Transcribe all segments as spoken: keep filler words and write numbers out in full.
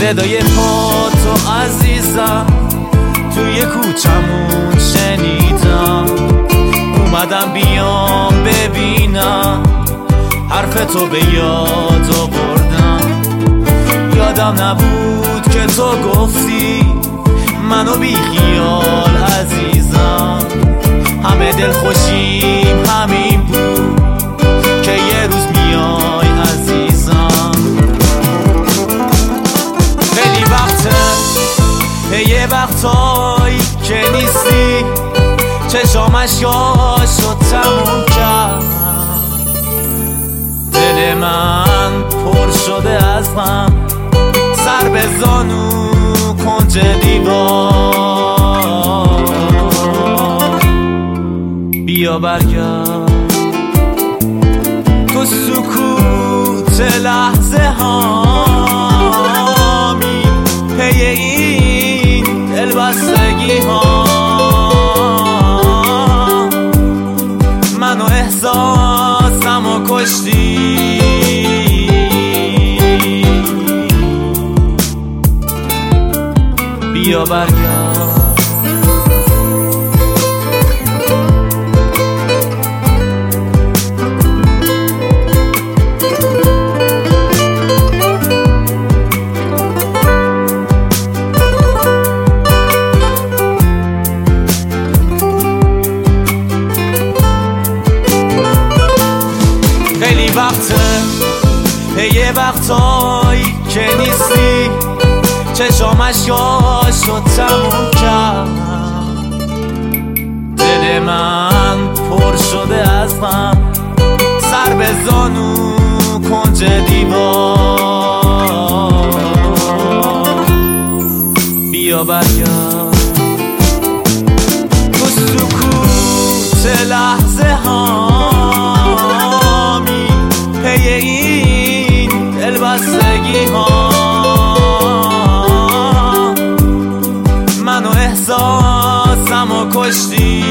صدای پا تو عزیزم توی کوچمون شنیدم، اومدم بیام ببینم، حرف تو به یاد آوردم. یادم نبود که تو گفتی منو بی خیال عزیزم، همه دل خوشیم همین بود که یه روز میای عزیزم. خیلی وقته یه وقتایی که نیستی، چشامش یاشو تموم کرد، دل من پر شده از غم، سر به زانو کنج دیوار. بیا برگرد تو سکوت لحظه هامی، پی این دلبستگی ها منو احساسم و کشتی. بیا برگرد خیلی وقته یه وقتایی که نیستی، چشامش یاشو تموم کرد، دل من پر شده از غم، سر به زانو کنج دیوار. بیا برگرد تو سکوت لحظه هامی، پی این دلبستگی ها منو احساسم و کشتی.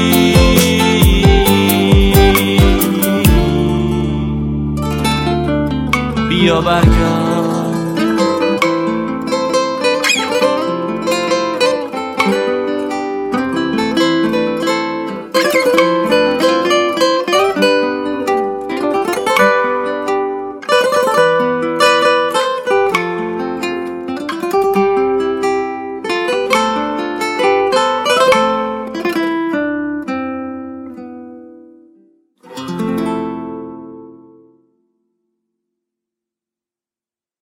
بیا برگرد